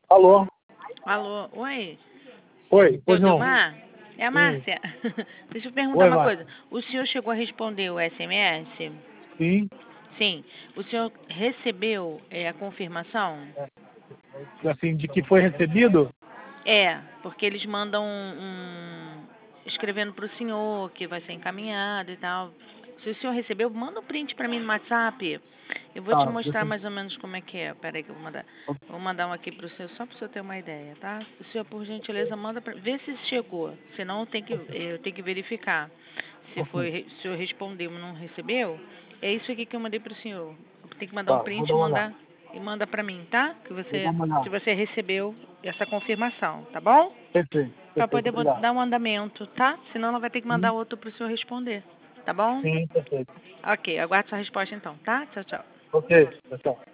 Alô? Alô, oi? Oi, pois Seu não. Vilmar? É a Márcia. Deixa eu perguntar Oi, uma Márcia. coisa. O senhor chegou a responder o SMS? Sim. Sim. O senhor recebeu a confirmação? Assim, de que foi recebido? É, porque eles mandam escrevendo para o senhor que vai ser encaminhado e tal. Se o senhor recebeu, manda um print para mim no WhatsApp. Eu vou te Tá, mostrar mais ou menos como é que é. Peraí que eu vou mandar. Vou mandar um aqui para o senhor, só para o senhor ter uma ideia, tá? O senhor, por gentileza, manda para... Vê se chegou. Senão eu tenho que verificar. Se foi, se o senhor respondeu e não recebeu, é isso aqui que eu mandei para o senhor. Tem que mandar um Tá, vou print dar uma olhada. e manda para mim, tá? Vou dar uma Se olhada. você recebeu essa confirmação, tá bom? Perfeito, Para perfeito, poder obrigado. dar um andamento, tá? Senão ela vai ter que mandar Sim, outro para o senhor responder, tá bom? sim, perfeito. Ok, aguardo sua resposta então, tá? Tchau, tchau. Ok, tchau, tchau.